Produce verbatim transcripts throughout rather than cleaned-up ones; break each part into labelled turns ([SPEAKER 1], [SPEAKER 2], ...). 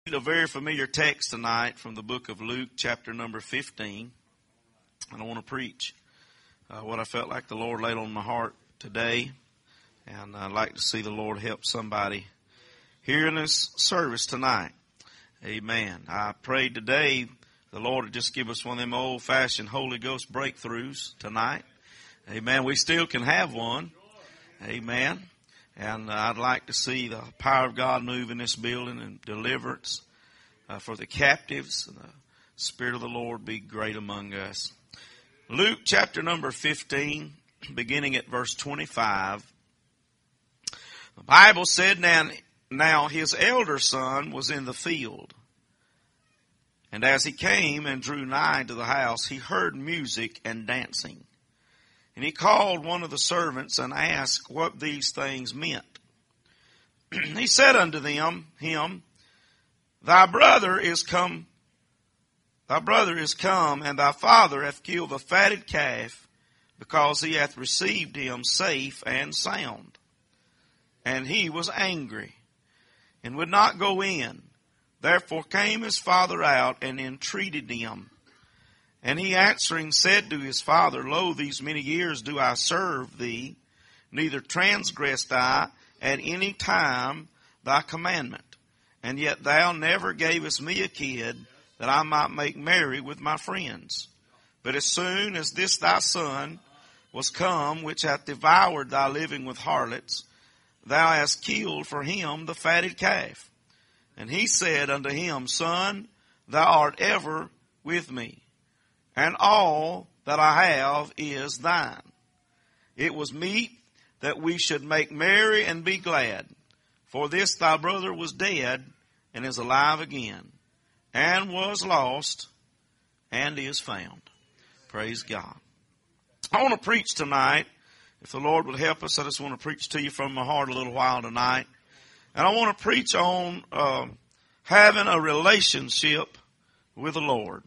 [SPEAKER 1] A very familiar text tonight from the book of Luke, chapter number fifteen. And I want to preach uh, what I felt like the Lord laid on my heart today. And I'd like to see the Lord help somebody here in this service tonight. Amen. I prayed today the Lord would just give us one of them old-fashioned Holy Ghost breakthroughs tonight. Amen. We still can have one. Amen. And uh, I'd like to see the power of God move in this building and deliverance uh, for the captives. And the Spirit of the Lord be great among us. Luke chapter number fifteen, beginning at verse twenty-five. The Bible said, now, now his elder son was in the field. And as he came and drew nigh to the house, he heard music and dancing. And he called one of the servants and asked what these things meant. He said unto them, him, Thy brother is come, thy brother is come, and thy father hath killed the fatted calf, because he hath received him safe and sound. And he was angry, and would not go in. Therefore came his father out and entreated him. And he answering said to his father, Lo, these many years do I serve thee, neither transgressed I at any time thy commandment. And yet thou never gavest me a kid, that I might make merry with my friends. But as soon as this thy son was come, which hath devoured thy living with harlots, thou hast killed for him the fatted calf. And he said unto him, Son, thou art ever with me, and all that I have is thine. It was meet that we should make merry and be glad. For this thy brother was dead, and is alive again, and was lost, and is found. Praise God. I want to preach tonight. If the Lord would help us, I just want to preach to you from my heart a little while tonight. And I want to preach on uh, having a relationship with the Lord.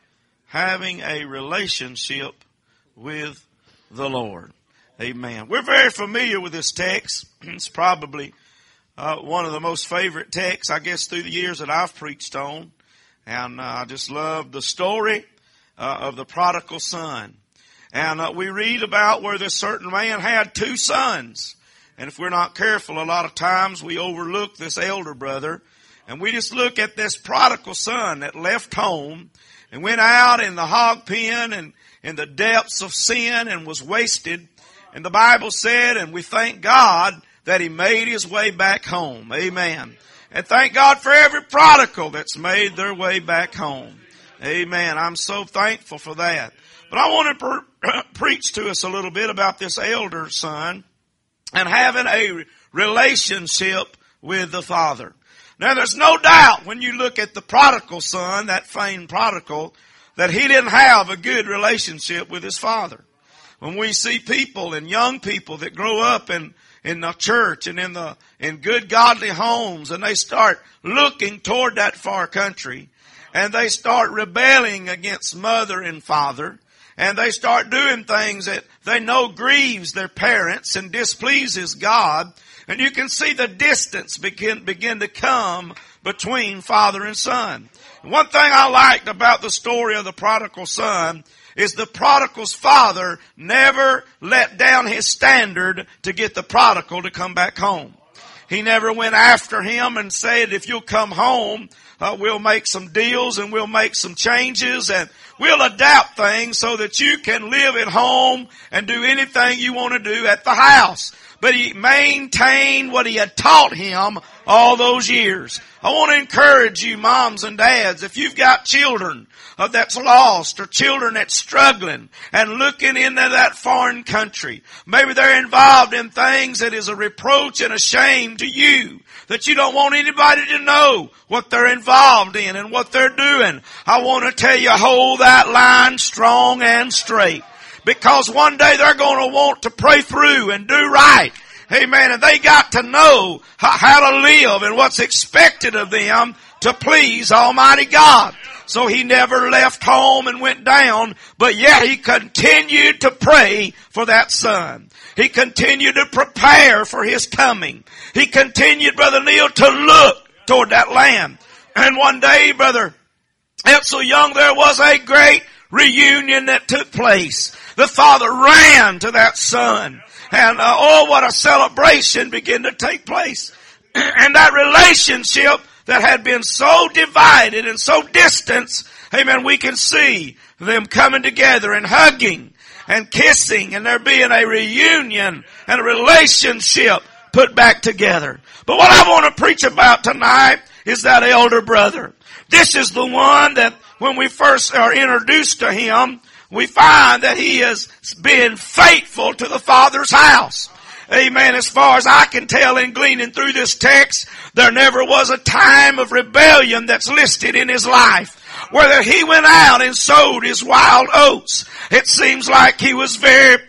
[SPEAKER 1] Having a relationship with the Lord. Amen. We're very familiar with this text. It's probably uh, one of the most favorite texts, I guess, through the years that I've preached on. And uh, I just love the story uh, of the prodigal son. And uh, we read about where this certain man had two sons. And if we're not careful, a lot of times we overlook this elder brother. And we just look at this prodigal son that left home and went out in the hog pen and in the depths of sin and was wasted. And the Bible said, and we thank God that he made his way back home. Amen. And thank God for every prodigal that's made their way back home. Amen. I'm so thankful for that. But I want to pre- preach to us a little bit about this elder son and having a relationship with the father. Now, there's no doubt when you look at the prodigal son, that famed prodigal, that he didn't have a good relationship with his father. When we see people and young people that grow up in, in the church and in the, in good godly homes, and they start looking toward that far country, and they start rebelling against mother and father, and they start doing things that they know grieves their parents and displeases God, and you can see the distance begin, begin to come between father and son. And one thing I liked about the story of the prodigal son is the prodigal's father never let down his standard to get the prodigal to come back home. He never went after him and said, if you'll come home, uh, we'll make some deals and we'll make some changes and we'll adapt things so that you can live at home and do anything you want to do at the house. But he maintained what he had taught him all those years. I want to encourage you, moms and dads, if you've got children uh, that's lost or children that's struggling and looking into that foreign country, maybe they're involved in things that is a reproach and a shame to you, that you don't want anybody to know what they're involved in and what they're doing. I want to tell you, hold that line strong and straight. Because one day they're going to want to pray through and do right. Amen. And they got to know how, how to live and what's expected of them to please Almighty God. So he never left home and went down, but yet he continued to pray for that son. He continued to prepare for his coming. He continued, Brother Neil, to look toward that land. And one day, Brother Edsel Young, there was a great reunion that took place. The father ran to that son. And uh, oh, what a celebration began to take place. And that relationship that had been so divided and so distant, amen, we can see them coming together and hugging and kissing and there being a reunion and a relationship put back together. But what I want to preach about tonight is that elder brother. This is the one that when we first are introduced to him, we find that he has been faithful to the Father's house. Amen. As far as I can tell in gleaning through this text, there never was a time of rebellion that's listed in his life. Whether he went out and sowed his wild oats, it seems like he was very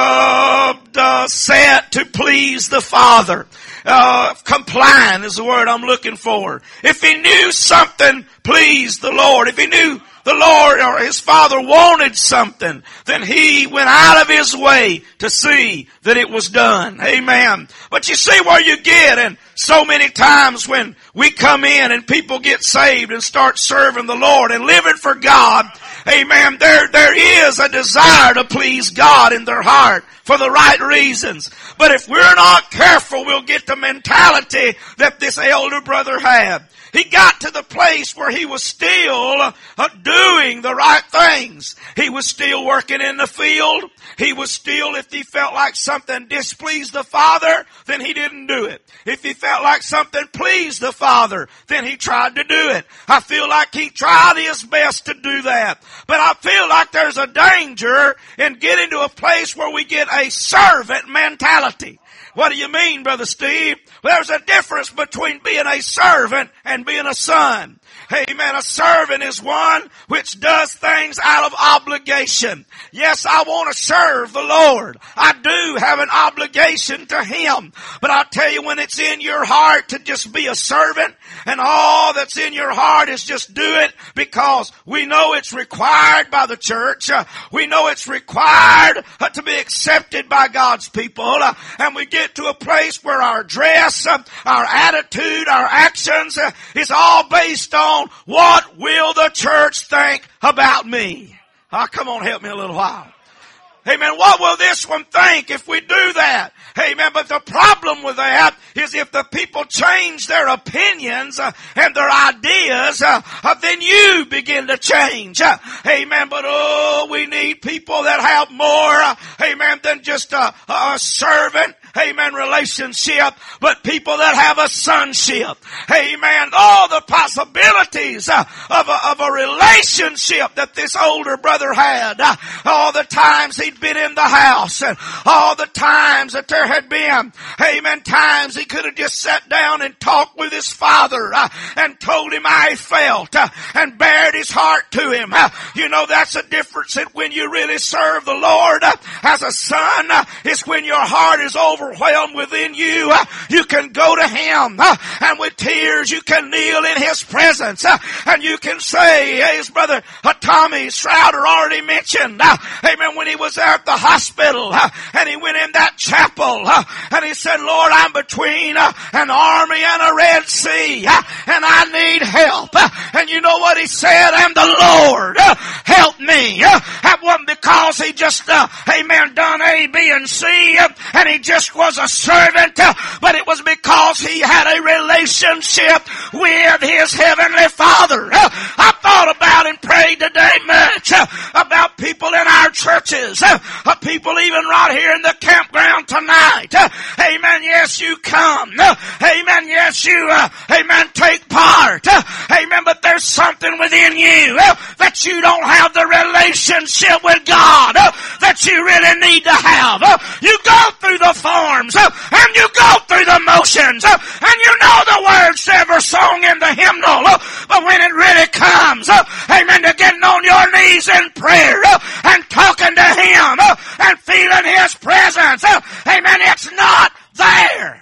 [SPEAKER 1] uh, uh, set to please the Father. Uh, complying is the word I'm looking for. If he knew something pleased the Lord, if he knew the Lord or his Father wanted something, then he went out of his way to see that it was done. Amen. But you see where you get, and so many times when we come in and people get saved and start serving the Lord and living for God, amen, there, there is a desire to please God in their heart for the right reasons. But if we're not careful, we'll get the mentality that this elder brother had. He got to the place where he was still uh, doing the right things. He was still working in the field. He was still, if he felt like something displeased the Father, then he didn't do it. If he felt like something pleased the Father, then he tried to do it. I feel like he tried his best to do that. But I feel like there's a danger in getting to a place where we get a servant mentality. What do you mean, Brother Steve? There's a difference between being a servant and being a son. Amen. A servant is one which does things out of obligation. Yes, I want to serve the Lord. I do have an obligation to Him. But I tell you, when it's in your heart to just be a servant, and all that's in your heart is just do it because we know it's required by the church. Uh, we know it's required uh, to be accepted by God's people. Uh, and we get to a place where our dress, uh, our attitude, our actions uh, is all based on what will the church think about me? Oh, come on, help me a little while. Amen. What will this one think if we do that? Amen. But the problem with that is if the people change their opinions uh, and their ideas, uh, uh, then you begin to change. Uh, amen. But oh, we need people that have more, uh, amen, than just a, a servant. Amen, relationship, but people that have a sonship. Amen. All the possibilities uh, of, a, of a relationship that this older brother had. Uh, all the times he'd been in the house and all the times that there had been, amen, times he could have just sat down and talked with his father uh, and told him how he felt uh, and bared his heart to him. Uh, you know, that's a difference that when you really serve the Lord uh, as a son, uh, is when your heart is over overwhelmed within you, uh, you can go to Him, uh, and with tears you can kneel in His presence, uh, and you can say, as Brother uh, Tommy Strouder already mentioned, uh, amen, when he was there at the hospital, uh, and he went in that chapel, uh, and he said, Lord, I'm between uh, an army and a Red Sea, uh, and I need help. Uh, and you know what he said? And the Lord uh, help me. Uh, that wasn't because he just, uh, amen, done A, B, and C, uh, and he just was a servant, uh, but it was because he had a relationship with his heavenly Father. Uh, I thought about and prayed today much uh, about people in our churches, uh, uh, people even right here in the campground tonight. Uh, amen. Yes, you come. Uh, amen. Yes, you, uh, amen, take part. Uh, amen. But there's something within you uh, that you don't have the relationship with God uh, that you really need to have. Uh, you go through the forms uh, and you go through the motions uh, and you know the words ever sung in the hymnal, uh, but when it really comes, uh, amen, to getting on your knees in prayer uh, and talking to Him uh, and feeling His presence, uh, amen, it's not there.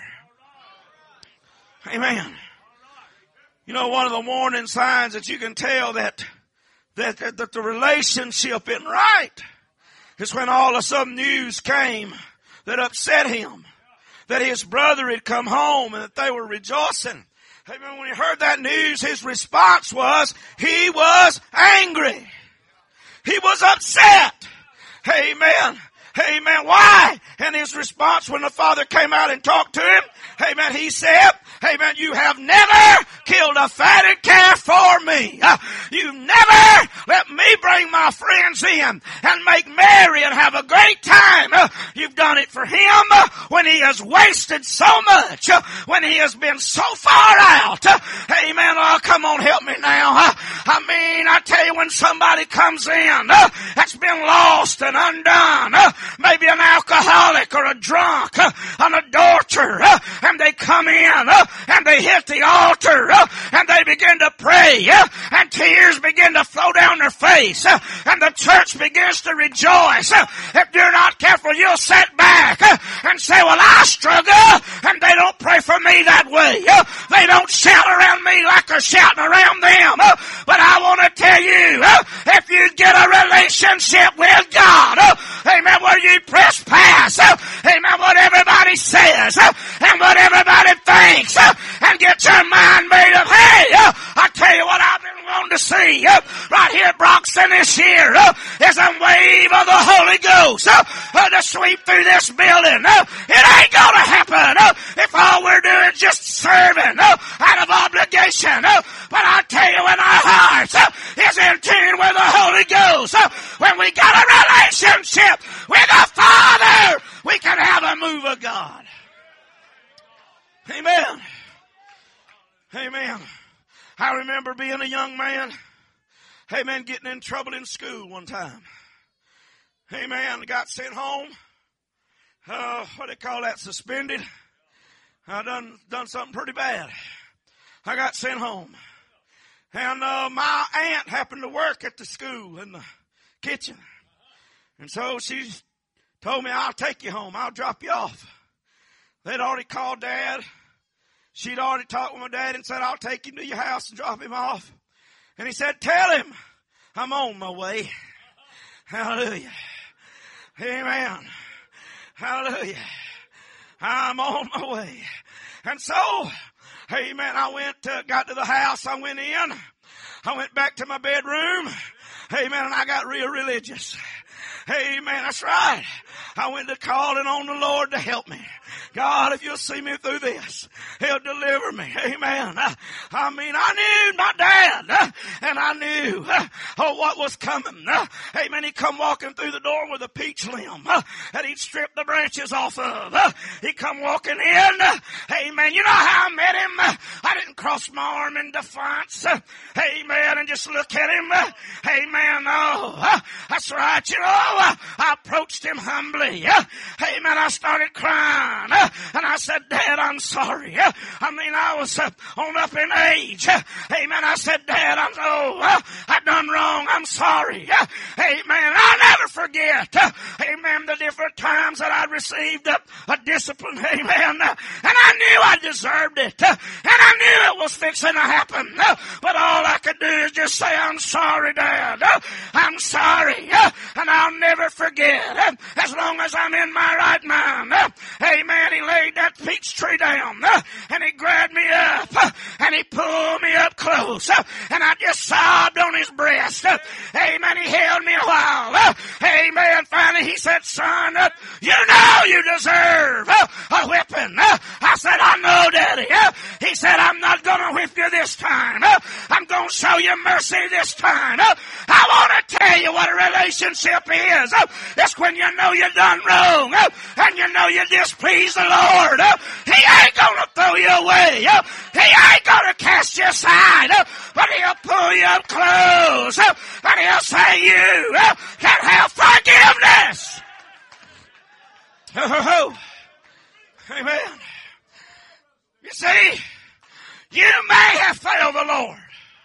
[SPEAKER 1] Amen. You know, one of the warning signs that you can tell that that, that, that the relationship isn't right is when all of a sudden news came that upset him, that his brother had come home and that they were rejoicing. Amen. When he heard that news, his response was, he was angry. He was upset. Amen. Amen. Why? And his response when the father came out and talked to him, amen, he said, amen, you have never killed a fatted calf for me. Uh, you never let me bring my friends in and make merry and have a great time. Uh, you've done it for him uh, when he has wasted so much, uh, when he has been so far out. Uh, amen. Oh, come on, help me now. Uh, I mean, I tell you, when somebody comes in uh, that's been lost and undone, uh, maybe an alcoholic or a drunk, uh, an adulterer, uh, and they come in uh, and they hit the altar uh, and they begin to pray uh, and tears begin to flow down their face uh, and the church begins to rejoice. Uh, if you're not careful, you'll sit back uh, and say, well, I struggle, and they don't pray for me that way. Uh, they don't shout around me like they're shouting around them. Uh, but I want to tell you, uh, if you get a relationship with God, uh, amen, where you press past, uh, amen, what everybody says uh, and what everybody thinks, uh, and get your mind made up. Hey, uh, I tell you what I've been wanting to see uh, right here at Broxton this year uh, is a wave of the Holy Ghost uh, uh, to sweep through this building. Uh, it ain't gonna happen uh, if all we're doing is just serving uh, out of obligation. Uh, but I tell you, when our heart uh, is in tune with the Holy Ghost, uh, when we got a relationship with the Father, we can have a move of God. Amen. Amen. I remember being a young man, amen, getting in trouble in school one time. Amen. I got sent home. Uh, what do they call that? Suspended. I done, done something pretty bad. I got sent home. And uh, my aunt happened to work at the school in the kitchen. And so she told me, I'll take you home. I'll drop you off. They'd already called Dad. She'd already talked with my dad and said, I'll take him to your house and drop him off. And he said, tell him I'm on my way. Hallelujah. Amen. Hallelujah. I'm on my way. And so, amen, I went, uh, got to the house. I went in. I went back to my bedroom. Amen. And I got real religious. Amen. That's right. I went to calling on the Lord to help me. God, if you'll see me through this, He'll deliver me. Amen. I, I mean, I knew my dad, uh, and I knew uh, oh, what was coming. Uh, amen. He'd come walking through the door with a peach limb uh, that he'd strip the branches off of. Uh, he'd come walking in. Uh, amen. You know how I met him? Uh, I didn't cross my arm in defiance. Uh, amen. And just look at him. Uh, amen. Oh, uh, that's right. You know, uh, I approached him humbly. Uh, amen. I started crying. Uh, and I said, Dad, I'm sorry. Uh, I mean, I was uh, on up in age. Uh, amen. I said, Dad, I'm oh, uh, I done wrong. I'm sorry. Uh, amen. I'll never forget. Uh, amen. The different times that I received uh, a discipline. Amen. Uh, and I knew I deserved it. Uh, and I knew it was fixing to happen. Uh, but all I could do is just say, I'm sorry, Dad. Uh, I'm sorry. Uh, and I'll never forget. Uh, as long as I'm in my right mind. Uh, amen. He laid that peach tree down. Uh, and he grabbed me up. Uh, and he pulled me up close. Uh, and I just sobbed on his breast. Uh, amen. He held me a while. Uh, amen. Finally he said, son, uh, you know you deserve uh, a whipping. Uh, I said, I know, Daddy. Uh, he said, I'm not going to whip you this time. Uh, I'm going to show you mercy this time. Uh, I want to tell you what a relationship is. Uh, it's when you know you done wrong. Uh, and you know you displeased the Lord. Uh, he ain't going to throw you away. Uh, he ain't going to cast you aside. Uh, but he'll pull you up close. Uh, and he'll say you uh, can have forgiveness. Oh, amen. You see, you may have failed the Lord.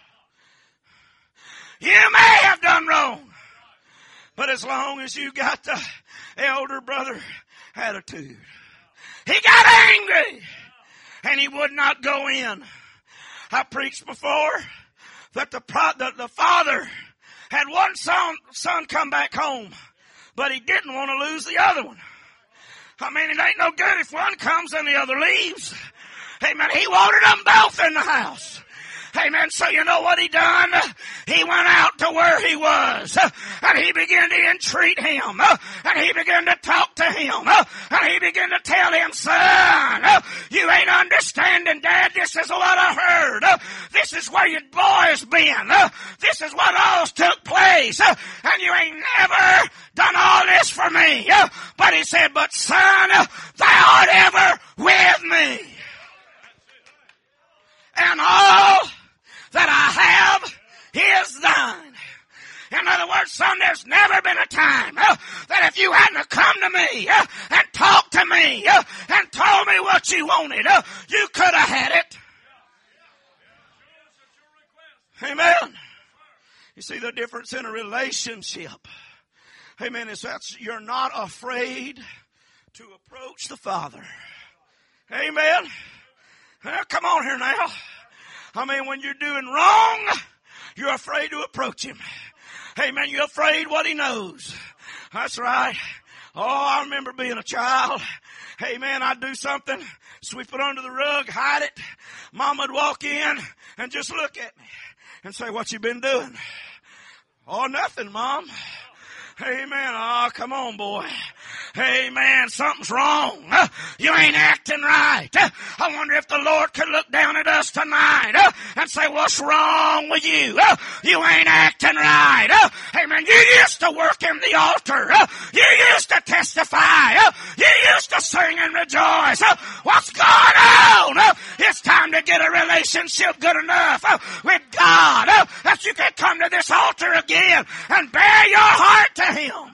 [SPEAKER 1] You may have done wrong. But as long as you got the elder brother attitude, he got angry and he would not go in. I preached before that the, the, the father had one son, son come back home, but he didn't want to lose the other one. I mean, it ain't no good if one comes and the other leaves.
[SPEAKER 2] Amen. He wanted them both in the house. Amen. So you know what he done? He went out to where he was, and he began to entreat him, and he began to talk to him, and he began to tell him, son, you ain't understanding, Dad. This is what I heard. This is where your boy's been. This is what all's took place, and you ain't never done all this for me. But he said, but son, thou art ever with me, and all that I have is thine. In other words, son, there's never been a time uh, that if you hadn't come to me uh, and talked to me uh, and told me what you wanted, uh, you could have had it. Amen. You see the difference in a relationship. Amen. Is that you're not afraid to approach the Father. Amen. Now, come on here now. I mean, when you're doing wrong, you're afraid to approach him. Amen. You're afraid what he knows. That's right. Oh, I remember being a child. Amen. I'd do something, sweep it under the rug, hide it. Mom would walk in and just look at me and say, what you been doing? Oh, nothing, Mom. Amen. Oh, come on, boy. Amen. Something's wrong. Uh, you ain't acting right. Uh, I wonder if the Lord could look down at us tonight uh, and say, what's wrong with you? Uh, you ain't acting right. Uh, amen. You used to work in the altar. Uh, you used to testify. Uh, you used to sing and rejoice. Uh, what's going on? Uh, it's time to get a relationship good enough uh, with God uh, that you can come to this altar again and bear your heart to him.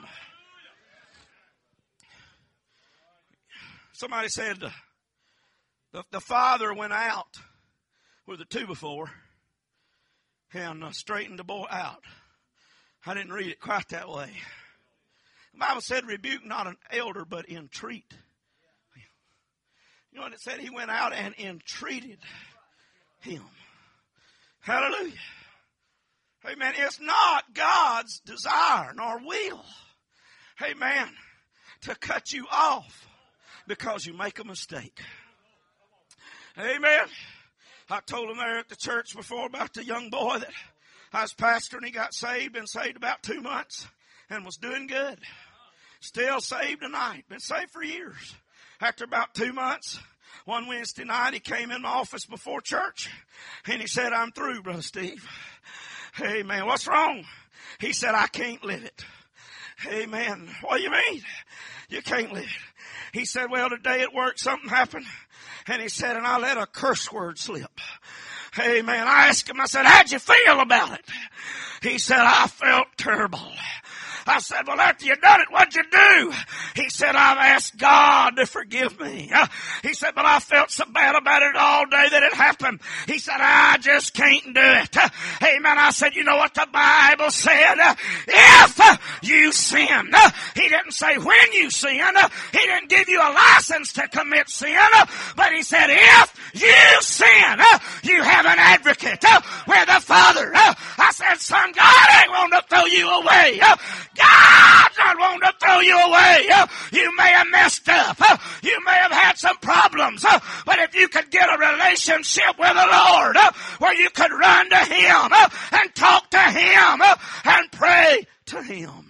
[SPEAKER 2] Somebody said uh, the, the father went out with the two before and uh, straightened the boy out. I didn't read it quite that way. The Bible said rebuke not an elder but entreat. You know what it said? He went out and entreated him. Hallelujah. Amen. It's not God's desire nor will, amen, to cut you off because you make a mistake. Amen. I told him there at the church before about the young boy that I was pastor and he got saved, been saved about two months and was doing good. Still saved tonight, been saved for years. After about two months, one Wednesday night he came in my office before church and he said, I'm through, Brother Steve. Amen. What's wrong? He said, I can't live it. Amen. What do you mean? You can't live it. He said, well, today at work something happened. And he said, and I let a curse word slip. Amen. I asked him, I said, how'd you feel about it? He said, I felt terrible. I said, well, after you done it, what'd you do? He said, I've asked God to forgive me. Uh, he said, but I felt so bad about it all day that it happened. He said, I just can't do it. Uh, amen. I said, you know what the Bible said? Uh, if uh, you sin. Uh, he didn't say when you sin. Uh, he didn't give you a license to commit sin. Uh, but he said, if you sin, uh, you have an advocate uh, with the Father. Uh, I said, son, God ain't going to throw you away. Uh, God's not wanting to throw you away. Uh, you may have messed up. Uh, you may have had some problems. Uh, but if you could get a relationship with the Lord uh, where you could run to him uh, and talk to him uh, and pray to him.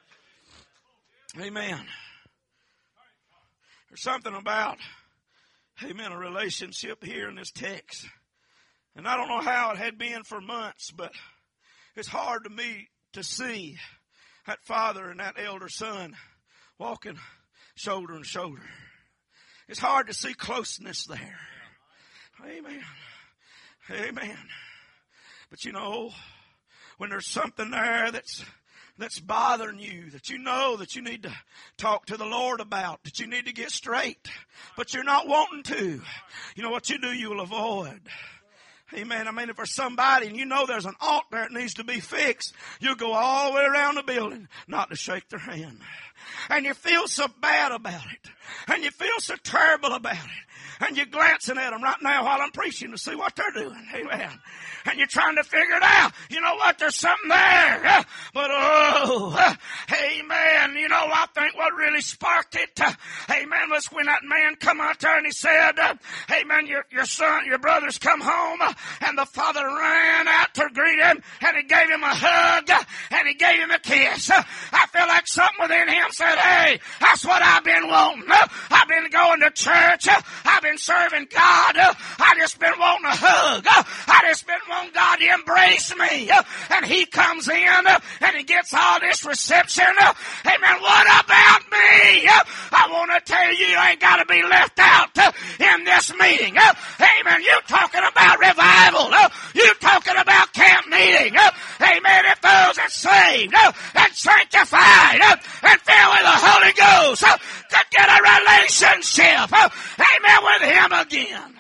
[SPEAKER 2] Amen. There's something about, amen, a relationship here in this text. And I don't know how it had been for months, but it's hard to me to see that father and that elder son walking shoulder to shoulder. It's hard to see closeness there. Amen. Amen. But you know, when there's something there that's that's bothering you, that you know that you need to talk to the Lord about, that you need to get straight, but you're not wanting to, you know what you do? You'll avoid. Amen. I mean, if there's somebody and you know there's an altar that needs to be fixed, you'll go all the way around the building not to shake their hand. And you feel so bad about it. And you feel so terrible about it. And you're glancing at them right now while I'm preaching to see what they're doing. Amen. And you're trying to figure it out. You know what? There's something there. But oh, amen. You know, I think what really sparked it, amen, was when that man come out there and he said, amen, your, your son, your brother's come home. And the father ran out to greet him and he gave him a hug and he gave him a kiss. I feel like something within him said, hey, that's what I've been wanting. I've been going to church. I've been serving God. I just been wanting a hug. I just been wanting God to embrace me. And he comes in and he gets all this reception. Amen. What about me? I want to tell you, you ain't got to be left out in this meeting. Amen. You talking about revival. You talking about camp meeting. Amen. If those that saved and sanctified and filled with the Holy Ghost could get a relationship, amen, with him again.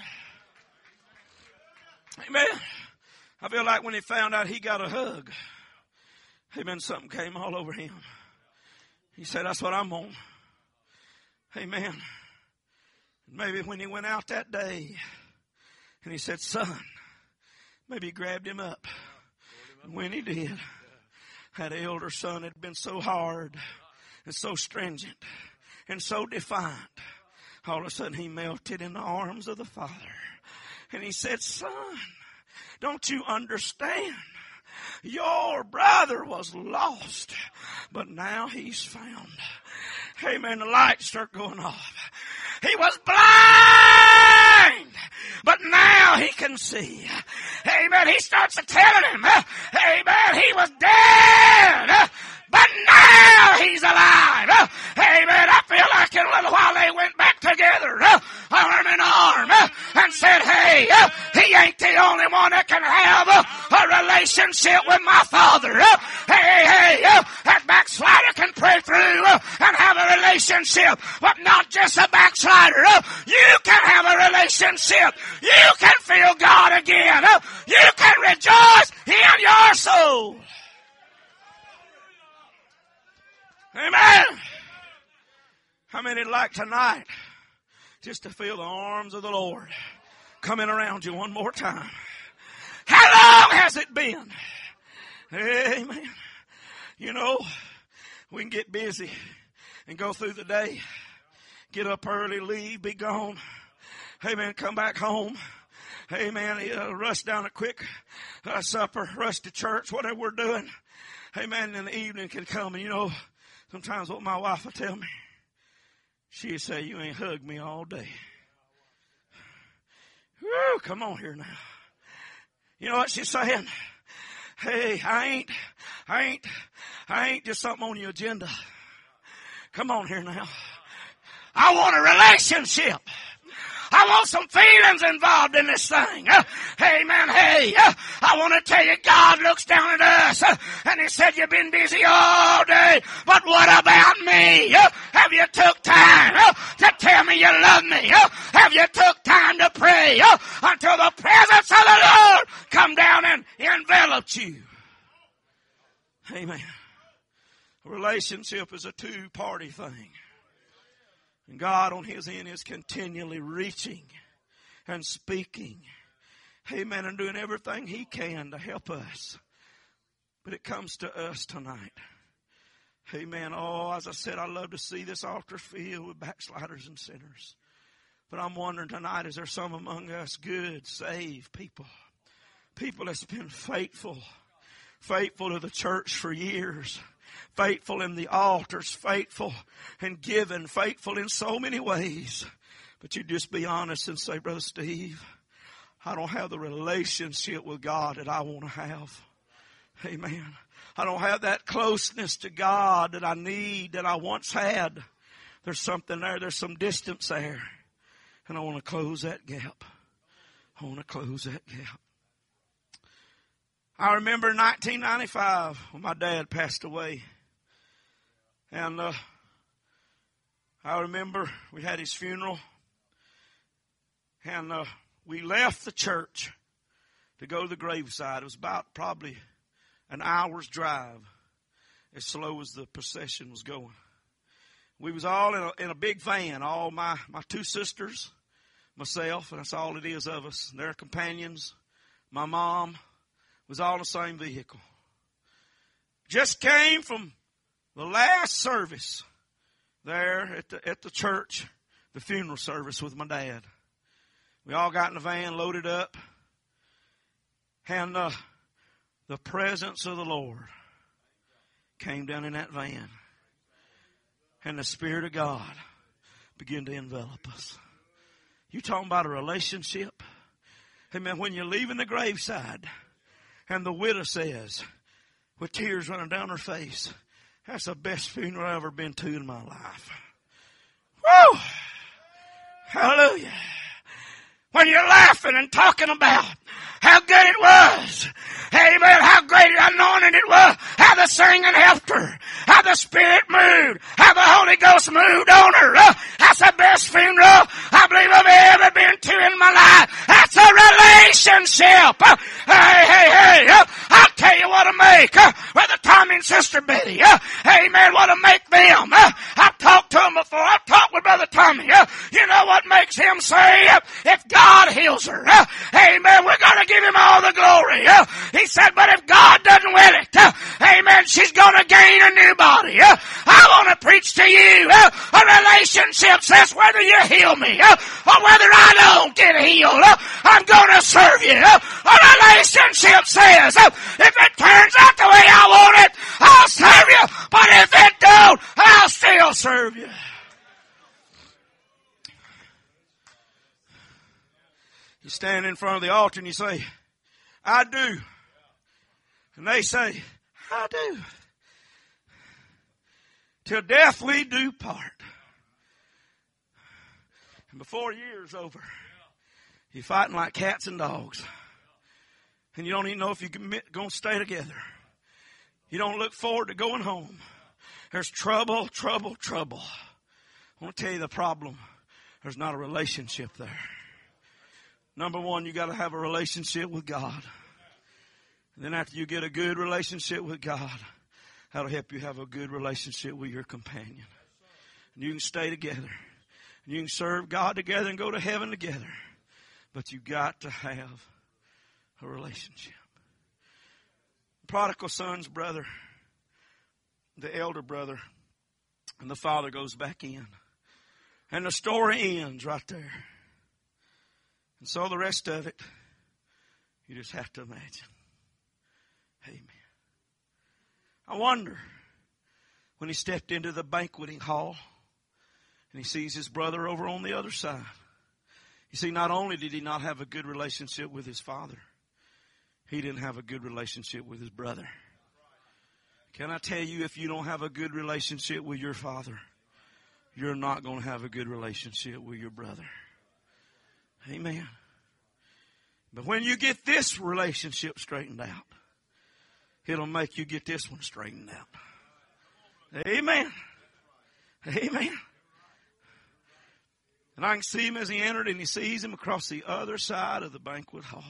[SPEAKER 2] Amen. I feel like when he found out he got a hug, amen, something came all over him. He said, that's what I'm on. Amen. Maybe when he went out that day and he said, son, maybe he grabbed him up. And when he did, that elder son had been so hard and so stringent and so defiant. All of a sudden he melted in the arms of the Father. And he said, son, don't you understand? Your brother was lost, but now he's found. Amen. The lights start going off. He was blind, but now he can see. Amen. He starts telling him, amen, he was dead, but now he's alive. Amen. I feel like in a little while they went back together, arm in arm, and said, hey, he ain't the only one that can have a relationship with my Father. Hey, hey, that backslider can pray through and have a relationship, but not just a backslider. You can have a relationship. You can feel God again. You can rejoice in your soul. Amen. How many like tonight just to feel the arms of the Lord coming around you one more time? How long has it been? Amen. You know, we can get busy and go through the day, get up early, leave, be gone. Amen. Come back home. Amen. Uh, rush down a quick uh, supper, rush to church, whatever we're doing. Amen. And the evening can come, and you know, sometimes what my wife will tell me, she'd say, you ain't hugged me all day. Woo, come on here now. You know what she's saying? Hey, I ain't, I ain't, I ain't just something on your agenda. Come on here now. I want a relationship. I want some feelings involved in this thing. Uh, amen. Hey, uh, I want to tell you, God looks down at us uh, and he said, you've been busy all day, but what about me? Uh, have you took time uh, to tell me you love me? Uh, have you took time to pray uh, until the presence of the Lord come down and enveloped you? Amen. A relationship is a two-party thing. And God on his end is continually reaching and speaking. Amen. And doing everything he can to help us. But it comes to us tonight. Amen. Oh, as I said, I love to see this altar filled with backsliders and sinners. But I'm wondering tonight, is there some among us good, saved people? People that's been faithful. Faithful to the church for years. Faithful in the altars, faithful and given, faithful in so many ways. But you just be honest and say, Brother Steve, I don't have the relationship with God that I want to have. Amen. I don't have that closeness to God that I need, that I once had. There's something there. There's some distance there. And I want to close that gap. I want to close that gap. I remember in nineteen ninety-five when my dad passed away. And uh, I remember we had his funeral. And uh, we left the church. to go to the graveside. It was about probably an hour's drive, as slow as the procession was going. We was all in a, in a big van, all my, my two sisters, myself, and that's all it is of us, and their companions. My mom was all in the same vehicle. Just came from the last service there at the, at the church, the funeral service with my dad. We all got in the van, loaded up, and uh, the presence of the Lord came down in that van. And the Spirit of God began to envelop us. You talking about a relationship? Amen. When you're leaving the graveside and the widow says, with tears running down her face, that's the best funeral I've ever been to in my life. Woo! Hallelujah. When you're laughing and talking about how good it was. Amen. How great and anointed it was. How the singing helped her. How the Spirit moved. How the Holy Ghost moved on her. Uh, that's the best funeral I believe I've ever been to in my life. That's a relationship. Uh, hey, hey, hey. Uh, I'll tell you what to make. Uh, Brother Tommy and Sister Betty. Uh, amen. What to make them. Uh, I've talked to them before. I've talked with Brother Tommy. Uh, you know what makes him say, uh, if God heals her. Uh, amen. We're going to give him all the glory. Uh, he said, but if God doesn't will it, uh, amen, she's going to gain a new body. Uh, I want to preach to you. Uh, a relationship says whether you heal me uh, or whether I don't get healed, uh, I'm going to serve you. Uh, a relationship says uh, if it turns out the way I want it, I'll serve you. But if it don't, I'll still serve you. You stand in front of the altar and you say, I do. And they say, I do. Till death we do part. And before a year's over, you're fighting like cats and dogs. And you don't even know if you're going to stay together. You don't look forward to going home. There's trouble, trouble, trouble. I want to tell you the problem. There's not a relationship there. Number one, you got to have a relationship with God. And then after you get a good relationship with God, that'll help you have a good relationship with your companion. And you can stay together. And you can serve God together and go to heaven together. But you got to have a relationship. The prodigal son's brother, the elder brother, and the father goes back in. And the story ends right there. And so the rest of it, you just have to imagine. Amen. I wonder when he stepped into the banqueting hall and he sees his brother over on the other side. You see, not only did he not have a good relationship with his father, he didn't have a good relationship with his brother. Can I tell you, if you don't have a good relationship with your father, you're not going to have a good relationship with your brother. Amen. But when you get this relationship straightened out, it'll make you get this one straightened out. Amen. Amen. And I can see him as he entered, and he sees him across the other side of the banquet hall.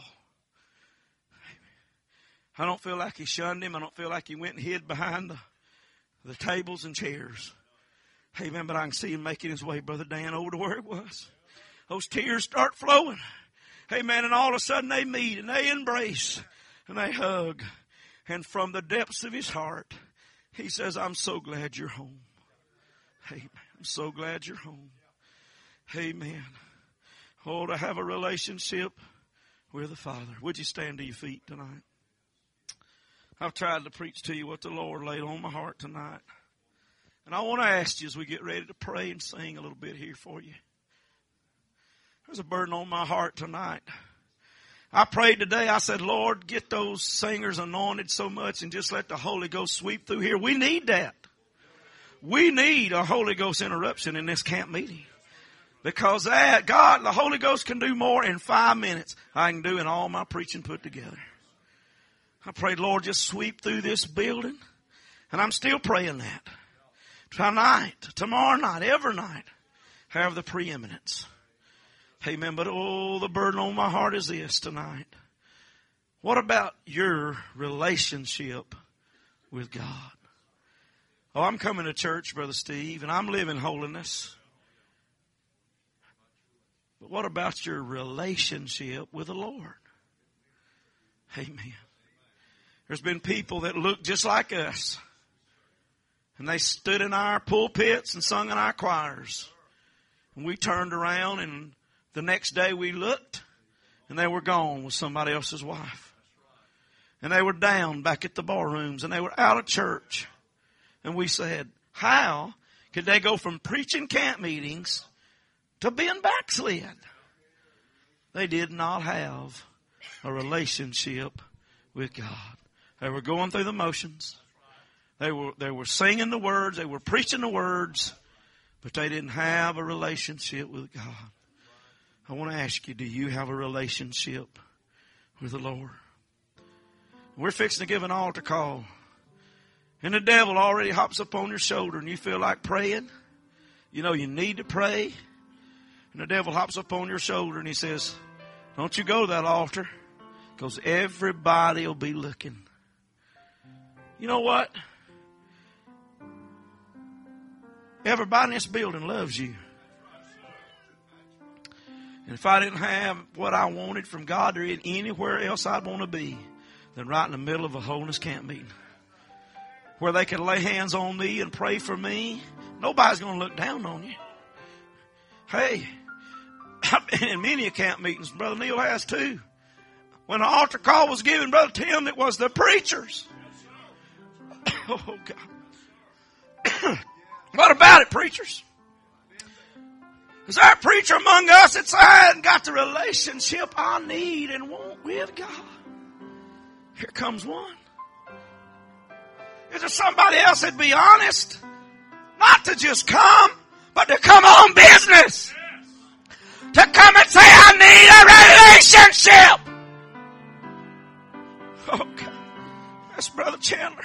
[SPEAKER 2] I don't feel like he shunned him. I don't feel like he went and hid behind the, the tables and chairs. Amen. But I can see him making his way, Brother Dan, over to where it was. Those tears start flowing. Amen. And all of a sudden they meet and they embrace and they hug. And from the depths of his heart, he says, I'm so glad you're home. Amen. I'm so glad you're home. Amen. Oh, to have a relationship with the Father. Would you stand to your feet tonight? I've tried to preach to you what the Lord laid on my heart tonight. And I want to ask you as we get ready to pray and sing a little bit here for you. There's a burden on my heart tonight. I prayed today. I said, Lord, get those singers anointed so much and just let the Holy Ghost sweep through here. We need that. We need a Holy Ghost interruption in this camp meeting. Because that, God, the Holy Ghost can do more in five minutes I can do in all my preaching put together. I prayed, Lord, just sweep through this building. And I'm still praying that. Tonight, tomorrow night, every night, have the preeminence. Amen. But oh, the burden on my heart is this tonight. What about your relationship with God? Oh, I'm coming to church, Brother Steve, and I'm living holiness. But what about your relationship with the Lord? Amen. There's been people that look just like us. And they stood in our pulpits and sung in our choirs. And we turned around and the next day we looked and they were gone with somebody else's wife. And they were down back at the bar rooms and they were out of church. And we said, how could they go from preaching camp meetings to being backslid? They did not have a relationship with God. They were going through the motions. They were, they were singing the words. They were preaching the words. But they didn't have a relationship with God. I want to ask you, do you have a relationship with the Lord? We're fixing to give an altar call. And the devil already hops up on your shoulder and you feel like praying. You know you need to pray. And the devil hops up on your shoulder and he says, don't you go to that altar, because everybody will be looking. You know what? Everybody in this building loves you. And if I didn't have what I wanted from God or anywhere else I'd want to be, then right in the middle of a holiness camp meeting, where they could lay hands on me and pray for me, nobody's going to look down on you. Hey, I've been in many camp meetings. Brother Neil has too. When the altar call was given, Brother Tim, it was the preachers. Oh, God. What about it, preachers? Is there a preacher among us that's had got the relationship I need and want with God? Here comes one. Is there somebody else that'd be honest? Not to just come, but to come on business. To come and say, I need a relationship. Oh, God. That's Brother Chandler.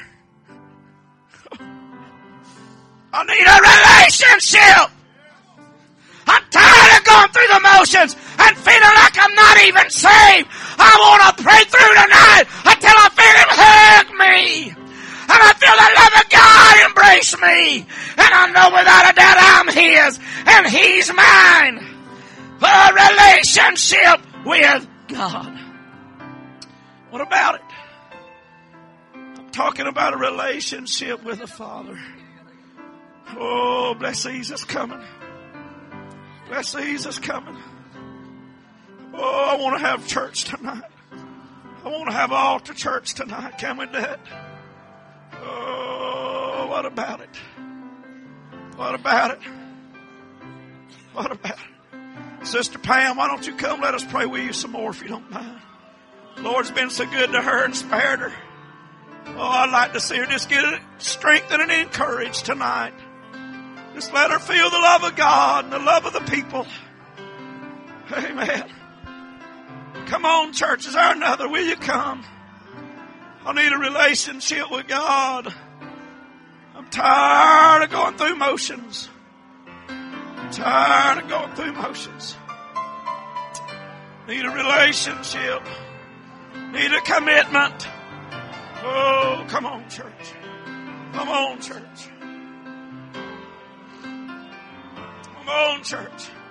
[SPEAKER 2] I need a relationship. I'm tired of going through the motions and feeling like I'm not even saved. I want to pray through tonight until I feel Him hug me. And I feel the love of God embrace me. And I know without a doubt I'm His and He's mine. For a relationship with God. What about it? I'm talking about a relationship with the Father. Oh, bless Jesus coming. Bless Jesus coming. Oh, I want to have church tonight. I want to have an altar church tonight. Can we do it? Oh, what about it? What about it? What about it? Sister Pam, why don't you come? Let us pray with you some more if you don't mind. The Lord's been so good to her and spared her. Oh, I'd like to see her just get strengthened and encouraged tonight. Just let her feel the love of God and the love of the people. Amen. Come on, church. Is there another? Will you come? I need a relationship with God. I'm tired of going through motions. I'm tired of going through motions. Need a relationship. Need a commitment. Oh, come on, church. Come on, church. Come on, church.